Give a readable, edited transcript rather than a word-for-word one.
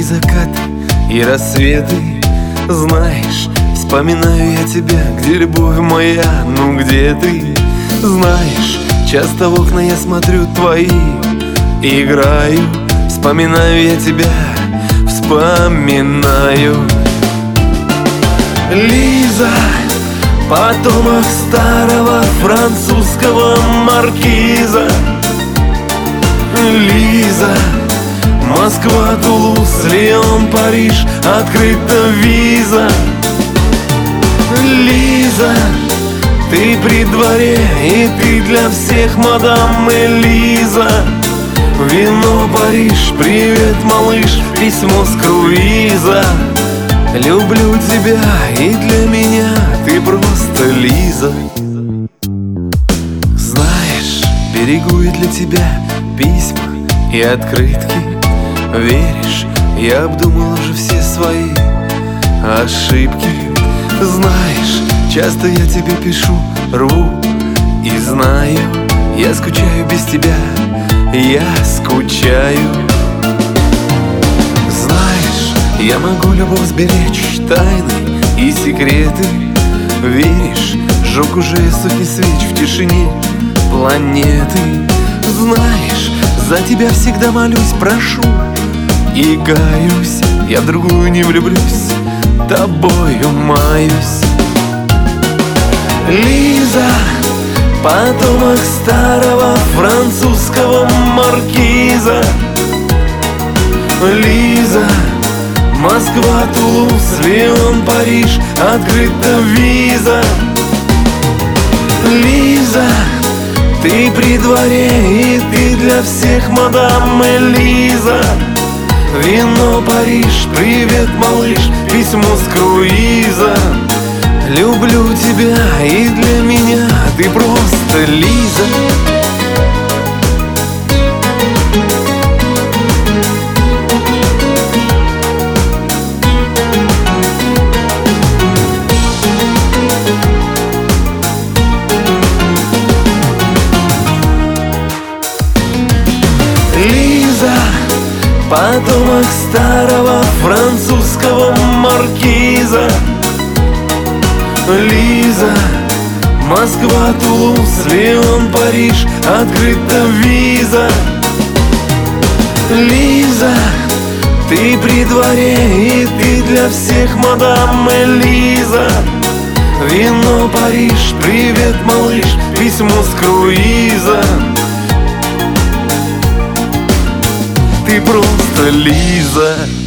закаты и рассветы. Знаешь, вспоминаю я тебя, где любовь моя, ну где ты? Знаешь, часто в окна я смотрю твои, играю, вспоминаю я тебя, вспоминаю. Лиза, потомок старого французского маркиза. Лиза, Москва, Тулуз, Лион, Париж, открыта виза. Лиза, ты при дворе, и ты для всех мадам Элиза. Вино, Париж, привет, малыш, письмо с круиза. Люблю тебя, и для меня ты просто Лиза. Знаешь, берегу я для тебя письма и открытки. Веришь, я обдумал уже все свои ошибки. Знаешь, часто я тебе пишу, рву и знаю, я скучаю без тебя, я скучаю. Знаешь, я могу любовь сберечь, тайны и секреты. Веришь, жег уже сотни свеч в тишине планеты. Знаешь, за тебя всегда молюсь, прошу и каюсь, я в другую не влюблюсь, тобою маюсь. Лиза, потомок старого французского маркиза. Лиза, Москва, Тулуз, Лион, Париж, открыта виза. Лиза, ты при дворе, и ты для всех мадам Элиза. Вино, Париж, привет, малыш, письмо с круиза. Люблю тебя, и для меня ты просто Лиза. Лиза, потомок старого французского маркиза. Лиза, Москва, Тулуз, Лион, Париж, открыта виза. Лиза, ты при дворе, и ты для всех мадам Элиза. Вино, Париж, привет, малыш, письмо с круиза. Ты просто Лиза.